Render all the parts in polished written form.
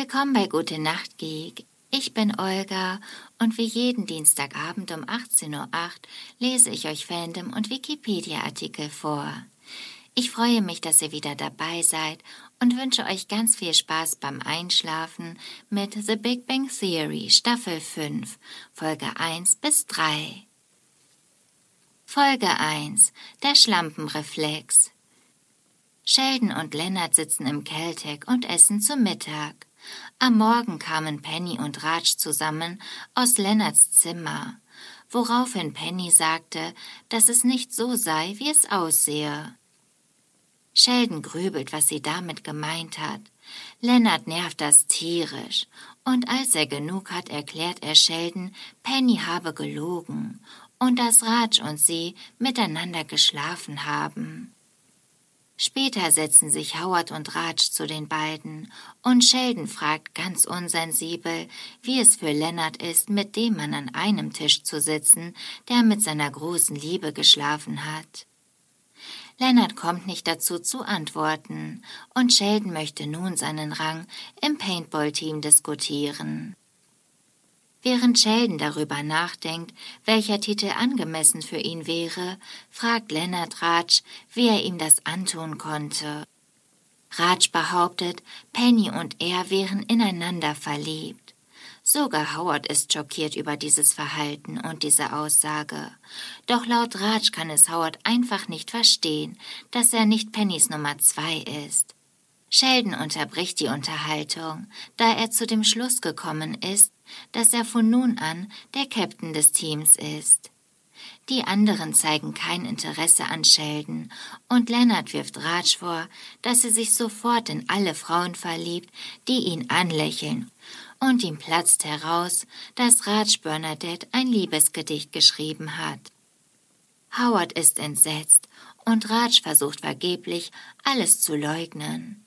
Willkommen bei Gute Nacht Geek. Ich bin Olga und wie jeden Dienstagabend um 18:08 Uhr lese ich euch Fandom- und Wikipedia-Artikel vor. Ich freue mich, dass ihr wieder dabei seid und wünsche euch ganz viel Spaß beim Einschlafen mit The Big Bang Theory Staffel 5, Folge 1 bis 3. Folge 1: Der Schlampenreflex. Sheldon und Leonard sitzen im Caltech und essen zu Mittag. Am Morgen kamen Penny und Raj zusammen aus Leonards Zimmer, woraufhin Penny sagte, dass es nicht so sei, wie es aussehe. Sheldon grübelt, was sie damit gemeint hat. Leonard nervt das tierisch, und als er genug hat, erklärt er Sheldon, Penny habe gelogen und dass Raj und sie miteinander geschlafen haben. Später setzen sich Howard und Raj zu den beiden und Sheldon fragt ganz unsensibel, wie es für Leonard ist, mit dem Mann an einem Tisch zu sitzen, der mit seiner großen Liebe geschlafen hat. Leonard kommt nicht dazu zu antworten und Sheldon möchte nun seinen Rang im Paintball-Team diskutieren. Während Sheldon darüber nachdenkt, welcher Titel angemessen für ihn wäre, fragt Leonard Raj, wie er ihm das antun konnte. Raj behauptet, Penny und er wären ineinander verliebt. Sogar Howard ist schockiert über dieses Verhalten und diese Aussage. Doch laut Raj kann es Howard einfach nicht verstehen, dass er nicht Pennys Nummer 2 ist. Sheldon unterbricht die Unterhaltung, da er zu dem Schluss gekommen ist, dass er von nun an der Captain des Teams ist. Die anderen zeigen kein Interesse an Sheldon und Leonard wirft Raj vor, dass er sich sofort in alle Frauen verliebt, die ihn anlächeln, und ihm platzt heraus, dass Raj Bernadette ein Liebesgedicht geschrieben hat. Howard ist entsetzt und Raj versucht vergeblich, alles zu leugnen.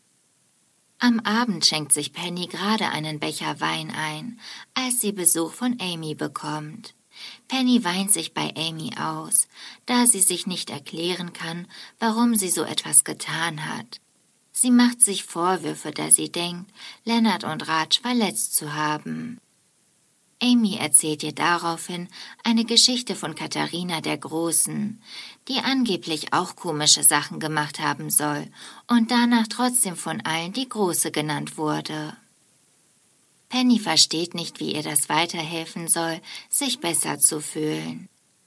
Am Abend schenkt sich Penny gerade einen Becher Wein ein, als sie Besuch von Amy bekommt. Penny weint sich bei Amy aus, da sie sich nicht erklären kann, warum sie so etwas getan hat. Sie macht sich Vorwürfe, da sie denkt, Leonard und Raj verletzt zu haben. Amy erzählt ihr daraufhin eine Geschichte von Katharina der Großen, die angeblich auch komische Sachen gemacht haben soll und danach trotzdem von allen die Große genannt wurde. Penny versteht nicht, wie ihr das weiterhelfen soll, sich besser zu fühlen.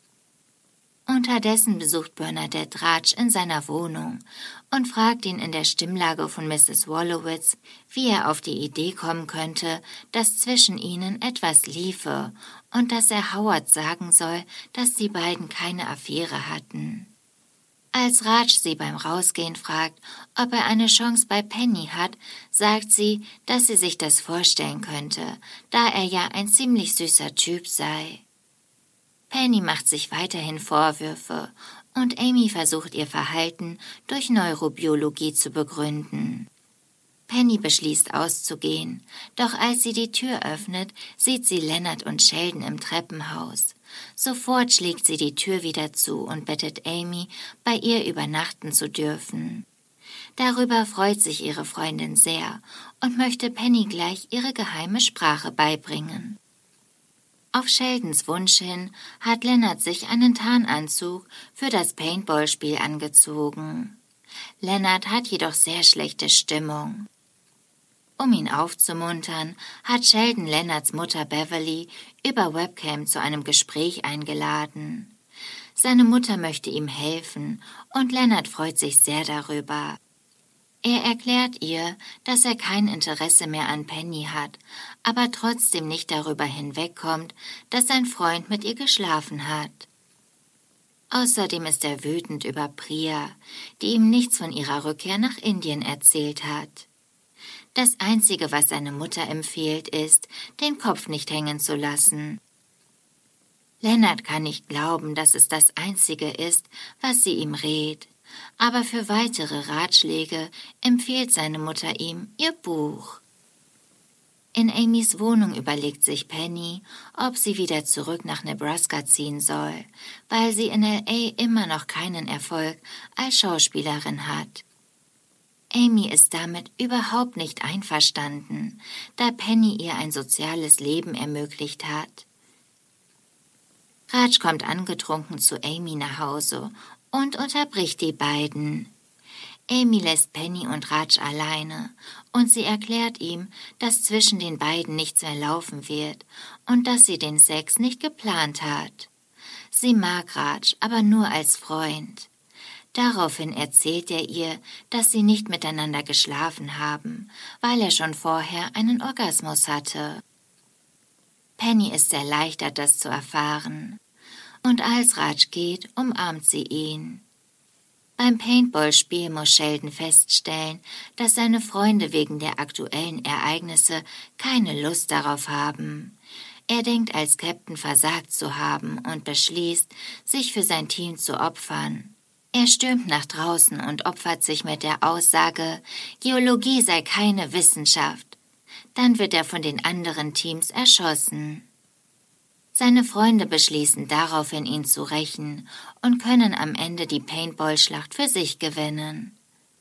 Unterdessen besucht Bernadette Raj in seiner Wohnung und fragt ihn in der Stimmlage von Mrs. Wolowitz, wie er auf die Idee kommen könnte, dass zwischen ihnen etwas liefe und dass er Howard sagen soll, dass die beiden keine Affäre hatten. Als Raj sie beim Rausgehen fragt, ob er eine Chance bei Penny hat, sagt sie, dass sie sich das vorstellen könnte, da er ja ein ziemlich süßer Typ sei. Penny macht sich weiterhin Vorwürfe und Amy versucht ihr Verhalten durch Neurobiologie zu begründen. Penny beschließt auszugehen, doch als sie die Tür öffnet, sieht sie Leonard und Sheldon im Treppenhaus. Sofort schlägt sie die Tür wieder zu und bittet Amy, bei ihr übernachten zu dürfen. Darüber freut sich ihre Freundin sehr und möchte Penny gleich ihre geheime Sprache beibringen. Auf Sheldons Wunsch hin hat Leonard sich einen Tarnanzug für das Paintballspiel angezogen. Leonard hat jedoch sehr schlechte Stimmung. Um ihn aufzumuntern, hat Sheldon Leonards Mutter Beverly über Webcam zu einem Gespräch eingeladen. Seine Mutter möchte ihm helfen und Leonard freut sich sehr darüber. Er erklärt ihr, dass er kein Interesse mehr an Penny hat, aber trotzdem nicht darüber hinwegkommt, dass sein Freund mit ihr geschlafen hat. Außerdem ist er wütend über Priya, die ihm nichts von ihrer Rückkehr nach Indien erzählt hat. Das Einzige, was seine Mutter empfiehlt, ist, den Kopf nicht hängen zu lassen. Leonard kann nicht glauben, dass es das Einzige ist, was sie ihm rät. Aber für weitere Ratschläge empfiehlt seine Mutter ihm ihr Buch. In Amys Wohnung überlegt sich Penny, ob sie wieder zurück nach Nebraska ziehen soll, weil sie in L.A. immer noch keinen Erfolg als Schauspielerin hat. Amy ist damit überhaupt nicht einverstanden, da Penny ihr ein soziales Leben ermöglicht hat. Raj kommt angetrunken zu Amy nach Hause und unterbricht die beiden. Amy lässt Penny und Raj alleine und sie erklärt ihm, dass zwischen den beiden nichts mehr laufen wird und dass sie den Sex nicht geplant hat. Sie mag Raj, aber nur als Freund. Daraufhin erzählt er ihr, dass sie nicht miteinander geschlafen haben, weil er schon vorher einen Orgasmus hatte. Penny ist erleichtert, das zu erfahren. Und als Raj geht, umarmt sie ihn. Beim Paintball-Spiel muss Sheldon feststellen, dass seine Freunde wegen der aktuellen Ereignisse keine Lust darauf haben. Er denkt, als Captain versagt zu haben und beschließt, sich für sein Team zu opfern. Er stürmt nach draußen und opfert sich mit der Aussage, Geologie sei keine Wissenschaft. Dann wird er von den anderen Teams erschossen. Seine Freunde beschließen daraufhin, ihn zu rächen und können am Ende die Paintball-Schlacht für sich gewinnen.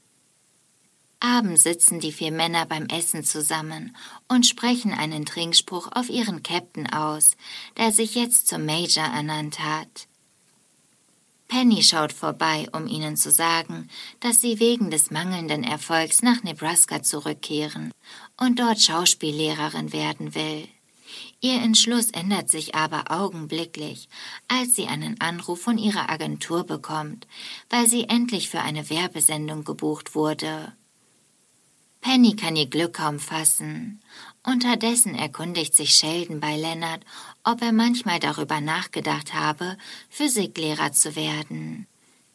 Abends sitzen die 4 Männer beim Essen zusammen und sprechen einen Trinkspruch auf ihren Captain aus, der sich jetzt zum Major ernannt hat. Penny schaut vorbei, um ihnen zu sagen, dass sie wegen des mangelnden Erfolgs nach Nebraska zurückkehren und dort Schauspiellehrerin werden will. Ihr Entschluss ändert sich aber augenblicklich, als sie einen Anruf von ihrer Agentur bekommt, weil sie endlich für eine Werbesendung gebucht wurde. Penny kann ihr Glück kaum fassen. Unterdessen erkundigt sich Sheldon bei Leonard, ob er manchmal darüber nachgedacht habe, Physiklehrer zu werden.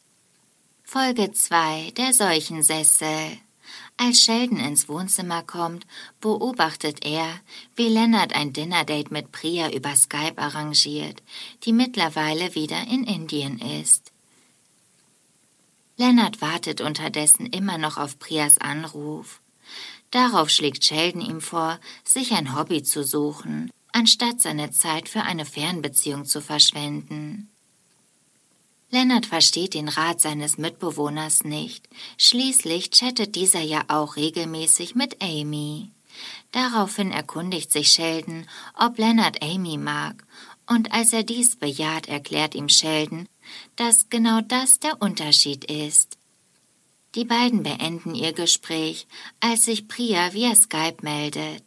Folge 2: Der Seuchensessel. Als Sheldon ins Wohnzimmer kommt, beobachtet er, wie Leonard ein Dinnerdate mit Priya über Skype arrangiert, die mittlerweile wieder in Indien ist. Leonard wartet unterdessen immer noch auf Priyas Anruf. Darauf schlägt Sheldon ihm vor, sich ein Hobby zu suchen, anstatt seine Zeit für eine Fernbeziehung zu verschwenden. Leonard versteht den Rat seines Mitbewohners nicht. Schließlich chattet dieser ja auch regelmäßig mit Amy. Daraufhin erkundigt sich Sheldon, ob Leonard Amy mag, und als er dies bejaht, erklärt ihm Sheldon, dass genau das der Unterschied ist. Die beiden beenden ihr Gespräch, als sich Priya via Skype meldet.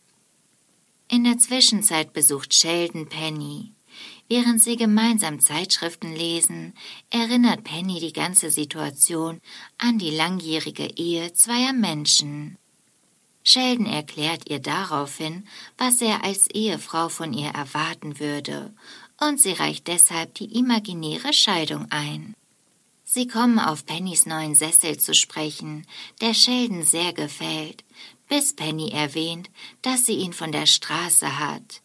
In der Zwischenzeit besucht Sheldon Penny. Während sie gemeinsam Zeitschriften lesen, erinnert Penny die ganze Situation an die langjährige Ehe zweier Menschen. Sheldon erklärt ihr daraufhin, was er als Ehefrau von ihr erwarten würde, und sie reicht deshalb die imaginäre Scheidung ein. Sie kommen auf Pennys neuen Sessel zu sprechen, der Sheldon sehr gefällt, bis Penny erwähnt, dass sie ihn von der Straße hat.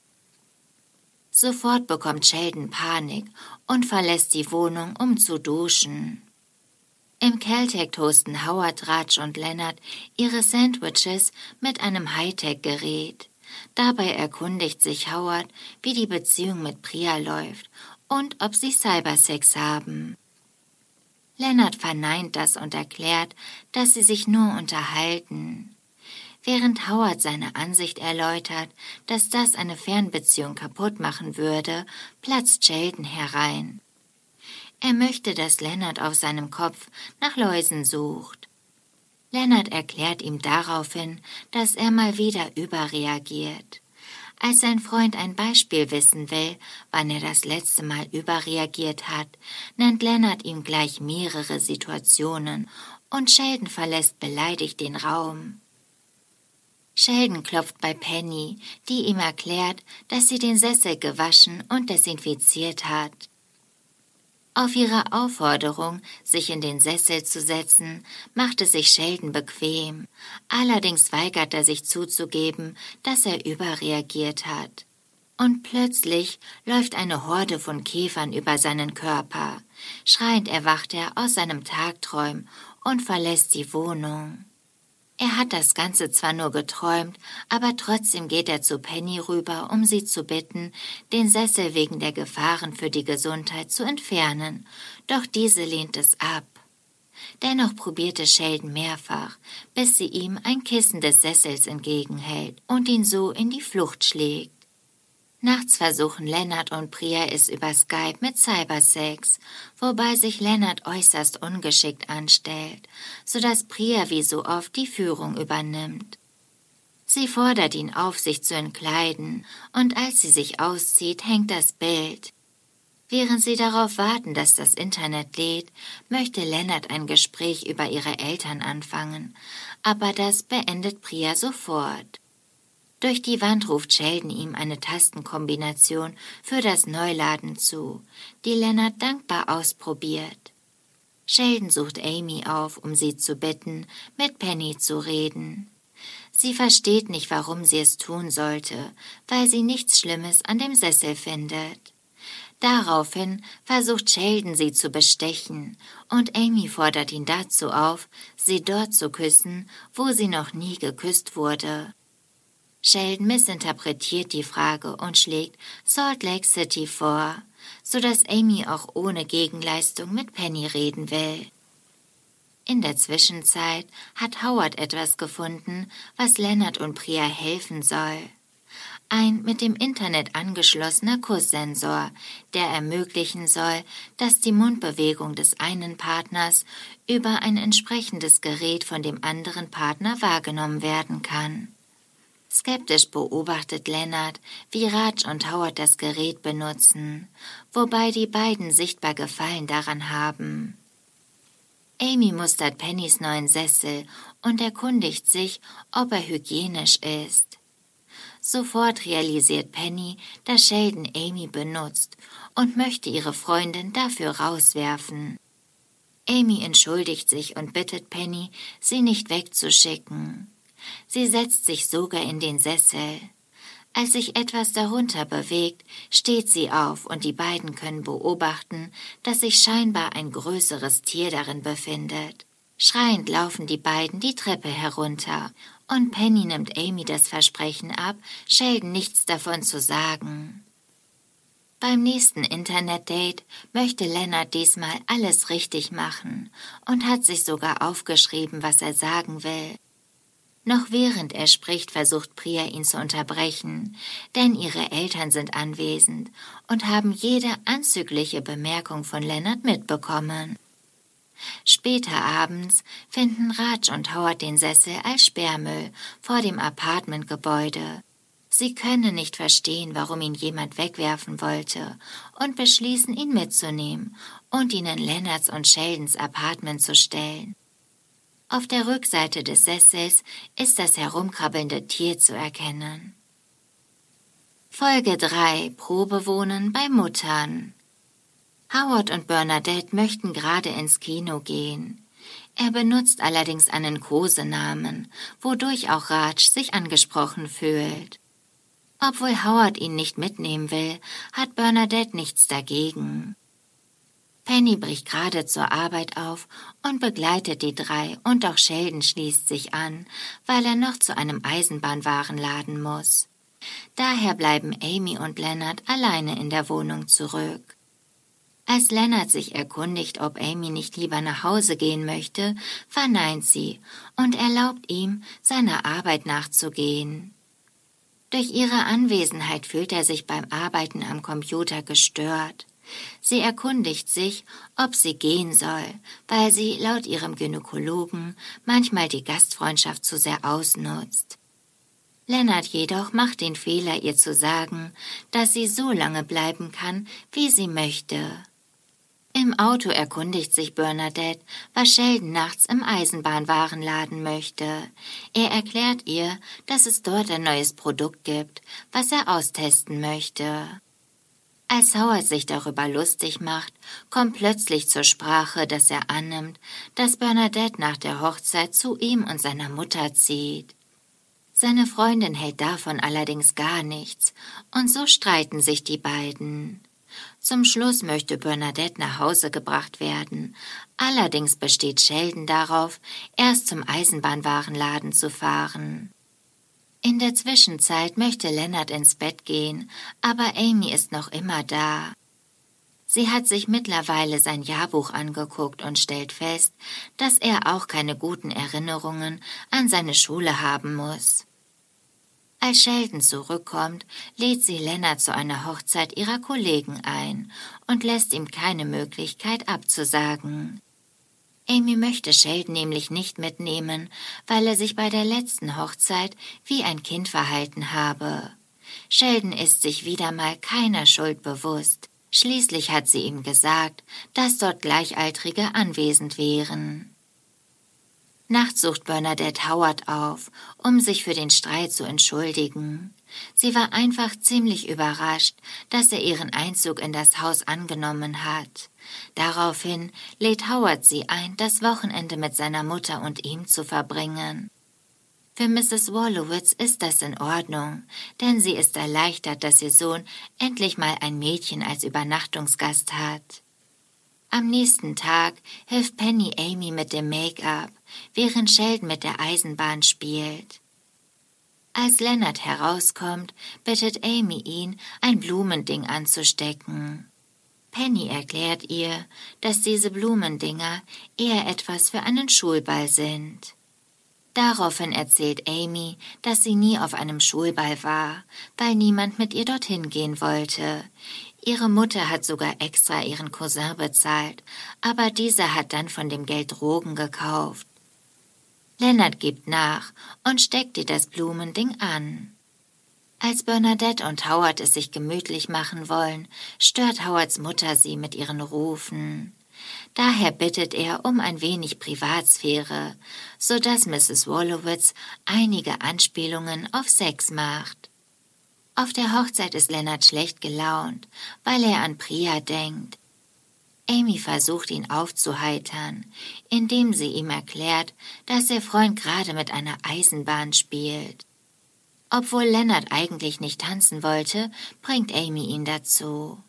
Sofort bekommt Sheldon Panik und verlässt die Wohnung, um zu duschen. Im Caltech toasten Howard, Raj und Leonard ihre Sandwiches mit einem Hightech-Gerät. Dabei erkundigt sich Howard, wie die Beziehung mit Priya läuft und ob sie Cybersex haben. Leonard verneint das und erklärt, dass sie sich nur unterhalten. Während Howard seine Ansicht erläutert, dass das eine Fernbeziehung kaputt machen würde, platzt Sheldon herein. Er möchte, dass Leonard auf seinem Kopf nach Läusen sucht. Leonard erklärt ihm daraufhin, dass er mal wieder überreagiert. Als sein Freund ein Beispiel wissen will, wann er das letzte Mal überreagiert hat, nennt Leonard ihm gleich mehrere Situationen und Sheldon verlässt beleidigt den Raum. Sheldon klopft bei Penny, die ihm erklärt, dass sie den Sessel gewaschen und desinfiziert hat. Auf ihre Aufforderung, sich in den Sessel zu setzen, macht es sich Sheldon bequem. Allerdings weigert er sich zuzugeben, dass er überreagiert hat. Und plötzlich läuft eine Horde von Käfern über seinen Körper. Schreiend erwacht er aus seinem Tagträumen und verlässt die Wohnung. Er hat das Ganze zwar nur geträumt, aber trotzdem geht er zu Penny rüber, um sie zu bitten, den Sessel wegen der Gefahren für die Gesundheit zu entfernen, doch diese lehnt es ab. Dennoch probierte Sheldon mehrfach, bis sie ihm ein Kissen des Sessels entgegenhält und ihn so in die Flucht schlägt. Nachts versuchen Leonard und Priya es über Skype mit Cybersex, wobei sich Leonard äußerst ungeschickt anstellt, sodass Priya wie so oft die Führung übernimmt. Sie fordert ihn auf, sich zu entkleiden, und als sie sich auszieht, hängt das Bild. Während sie darauf warten, dass das Internet lädt, möchte Leonard ein Gespräch über ihre Eltern anfangen, aber das beendet Priya sofort. Durch die Wand ruft Sheldon ihm eine Tastenkombination für das Neuladen zu, die Leonard dankbar ausprobiert. Sheldon sucht Amy auf, um sie zu bitten, mit Penny zu reden. Sie versteht nicht, warum sie es tun sollte, weil sie nichts Schlimmes an dem Sessel findet. Daraufhin versucht Sheldon, sie zu bestechen, und Amy fordert ihn dazu auf, sie dort zu küssen, wo sie noch nie geküsst wurde. Sheldon missinterpretiert die Frage und schlägt Salt Lake City vor, sodass Amy auch ohne Gegenleistung mit Penny reden will. In der Zwischenzeit hat Howard etwas gefunden, was Leonard und Priya helfen soll. Ein mit dem Internet angeschlossener Kusssensor, der ermöglichen soll, dass die Mundbewegung des einen Partners über ein entsprechendes Gerät von dem anderen Partner wahrgenommen werden kann. Skeptisch beobachtet Leonard, wie Raj und Howard das Gerät benutzen, wobei die beiden sichtbar Gefallen daran haben. Amy mustert Pennys neuen Sessel und erkundigt sich, ob er hygienisch ist. Sofort realisiert Penny, dass Sheldon Amy benutzt und möchte ihre Freundin dafür rauswerfen. Amy entschuldigt sich und bittet Penny, sie nicht wegzuschicken. Sie setzt sich sogar in den Sessel. Als sich etwas darunter bewegt, steht sie auf und die beiden können beobachten, dass sich scheinbar ein größeres Tier darin befindet. Schreiend laufen die beiden die Treppe herunter und Penny nimmt Amy das Versprechen ab, Sheldon nichts davon zu sagen. Beim nächsten Internet-Date möchte Leonard diesmal alles richtig machen und hat sich sogar aufgeschrieben, was er sagen will. Noch während er spricht, versucht Priya ihn zu unterbrechen, denn ihre Eltern sind anwesend und haben jede anzügliche Bemerkung von Leonard mitbekommen. Später abends finden Raj und Howard den Sessel als Sperrmüll vor dem Apartmentgebäude. Sie können nicht verstehen, warum ihn jemand wegwerfen wollte und beschließen, ihn mitzunehmen und ihn in Leonards und Sheldons Apartment zu stellen. Auf der Rückseite des Sessels ist das herumkrabbelnde Tier zu erkennen. Folge 3: Probewohnen bei Muttern. Howard und Bernadette möchten gerade ins Kino gehen. Er benutzt allerdings einen Kosenamen, wodurch auch Raj sich angesprochen fühlt. Obwohl Howard ihn nicht mitnehmen will, hat Bernadette nichts dagegen. Penny bricht gerade zur Arbeit auf und begleitet die drei und auch Sheldon schließt sich an, weil er noch zu einem Eisenbahnwarenladen muss. Daher bleiben Amy und Leonard alleine in der Wohnung zurück. Als Leonard sich erkundigt, ob Amy nicht lieber nach Hause gehen möchte, verneint sie und erlaubt ihm, seiner Arbeit nachzugehen. Durch ihre Anwesenheit fühlt er sich beim Arbeiten am Computer gestört. Sie erkundigt sich, ob sie gehen soll, weil sie laut ihrem Gynäkologen manchmal die Gastfreundschaft zu sehr ausnutzt. Leonard jedoch macht den Fehler, ihr zu sagen, dass sie so lange bleiben kann, wie sie möchte. Im Auto erkundigt sich Bernadette, was Sheldon nachts im Eisenbahnwarenladen möchte. Er erklärt ihr, dass es dort ein neues Produkt gibt, was er austesten möchte. Als Howard sich darüber lustig macht, kommt plötzlich zur Sprache, dass er annimmt, dass Bernadette nach der Hochzeit zu ihm und seiner Mutter zieht. Seine Freundin hält davon allerdings gar nichts, und so streiten sich die beiden. Zum Schluss möchte Bernadette nach Hause gebracht werden, allerdings besteht Sheldon darauf, erst zum Eisenbahnwarenladen zu fahren. In der Zwischenzeit möchte Leonard ins Bett gehen, aber Amy ist noch immer da. Sie hat sich mittlerweile sein Jahrbuch angeguckt und stellt fest, dass er auch keine guten Erinnerungen an seine Schule haben muss. Als Sheldon zurückkommt, lädt sie Leonard zu einer Hochzeit ihrer Kollegen ein und lässt ihm keine Möglichkeit abzusagen. Amy möchte Sheldon nämlich nicht mitnehmen, weil er sich bei der letzten Hochzeit wie ein Kind verhalten habe. Sheldon ist sich wieder mal keiner Schuld bewusst. Schließlich hat sie ihm gesagt, dass dort Gleichaltrige anwesend wären. Nachts sucht Bernadette Howard auf, um sich für den Streit zu entschuldigen. Sie war einfach ziemlich überrascht, dass er ihren Einzug in das Haus angenommen hat. Daraufhin lädt Howard sie ein, das Wochenende mit seiner Mutter und ihm zu verbringen. Für Mrs. Wolowitz ist das in Ordnung, denn sie ist erleichtert, dass ihr Sohn endlich mal ein Mädchen als Übernachtungsgast hat. Am nächsten Tag hilft Penny Amy mit dem Make-up, während Sheldon mit der Eisenbahn spielt. Als Leonard herauskommt, bittet Amy ihn, ein Blumending anzustecken. Penny erklärt ihr, dass diese Blumendinger eher etwas für einen Schulball sind. Daraufhin erzählt Amy, dass sie nie auf einem Schulball war, weil niemand mit ihr dorthin gehen wollte. Ihre Mutter hat sogar extra ihren Cousin bezahlt, aber dieser hat dann von dem Geld Drogen gekauft. Leonard gibt nach und steckt ihr das Blumending an. Als Bernadette und Howard es sich gemütlich machen wollen, stört Howards Mutter sie mit ihren Rufen. Daher bittet er um ein wenig Privatsphäre, sodass Mrs. Wolowitz einige Anspielungen auf Sex macht. Auf der Hochzeit ist Leonard schlecht gelaunt, weil er an Priya denkt. Amy versucht ihn aufzuheitern, indem sie ihm erklärt, dass ihr Freund gerade mit einer Eisenbahn spielt. Obwohl Leonard eigentlich nicht tanzen wollte, bringt Amy ihn dazu.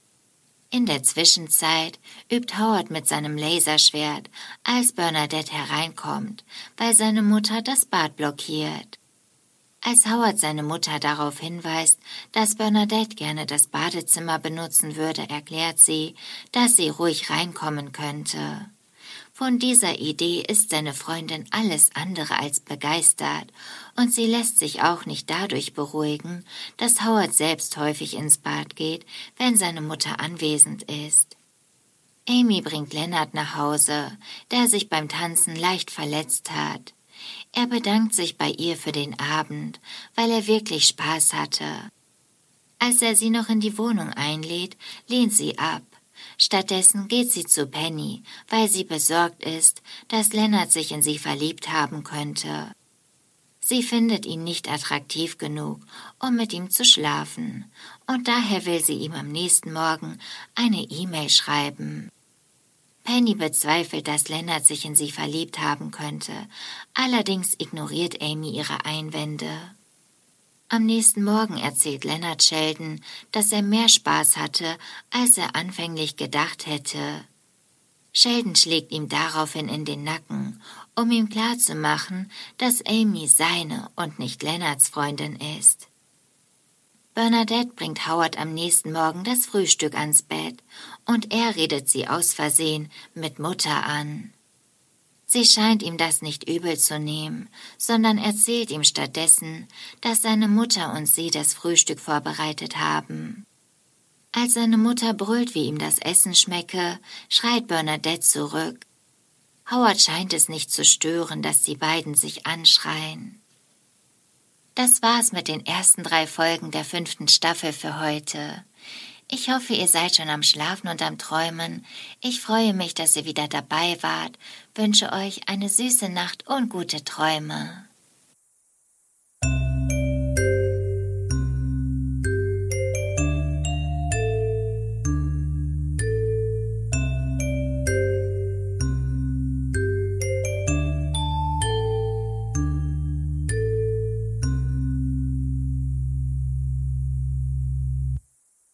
In der Zwischenzeit übt Howard mit seinem Laserschwert, als Bernadette hereinkommt, weil seine Mutter das Bad blockiert. Als Howard seine Mutter darauf hinweist, dass Bernadette gerne das Badezimmer benutzen würde, erklärt sie, dass sie ruhig reinkommen könnte. Von dieser Idee ist seine Freundin alles andere als begeistert und sie lässt sich auch nicht dadurch beruhigen, dass Howard selbst häufig ins Bad geht, wenn seine Mutter anwesend ist. Amy bringt Leonard nach Hause, der sich beim Tanzen leicht verletzt hat. Er bedankt sich bei ihr für den Abend, weil er wirklich Spaß hatte. Als er sie noch in die Wohnung einlädt, lehnt sie ab. Stattdessen geht sie zu Penny, weil sie besorgt ist, dass Leonard sich in sie verliebt haben könnte. Sie findet ihn nicht attraktiv genug, um mit ihm zu schlafen, und daher will sie ihm am nächsten Morgen eine E-Mail schreiben. Penny bezweifelt, dass Leonard sich in sie verliebt haben könnte, allerdings ignoriert Amy ihre Einwände. Am nächsten Morgen erzählt Leonard Sheldon, dass er mehr Spaß hatte, als er anfänglich gedacht hätte. Sheldon schlägt ihm daraufhin in den Nacken, um ihm klarzumachen, dass Amy seine und nicht Leonards Freundin ist. Bernadette bringt Howard am nächsten Morgen das Frühstück ans Bett und er redet sie aus Versehen mit Mutter an. Sie scheint ihm das nicht übel zu nehmen, sondern erzählt ihm stattdessen, dass seine Mutter und sie das Frühstück vorbereitet haben. Als seine Mutter brüllt, wie ihm das Essen schmecke, schreit Bernadette zurück. Howard scheint es nicht zu stören, dass die beiden sich anschreien. Das war's mit den ersten 3 Folgen der 5. Staffel für heute. Ich hoffe, ihr seid schon am Schlafen und am Träumen. Ich freue mich, dass ihr wieder dabei wart, wünsche euch eine süße Nacht und gute Träume.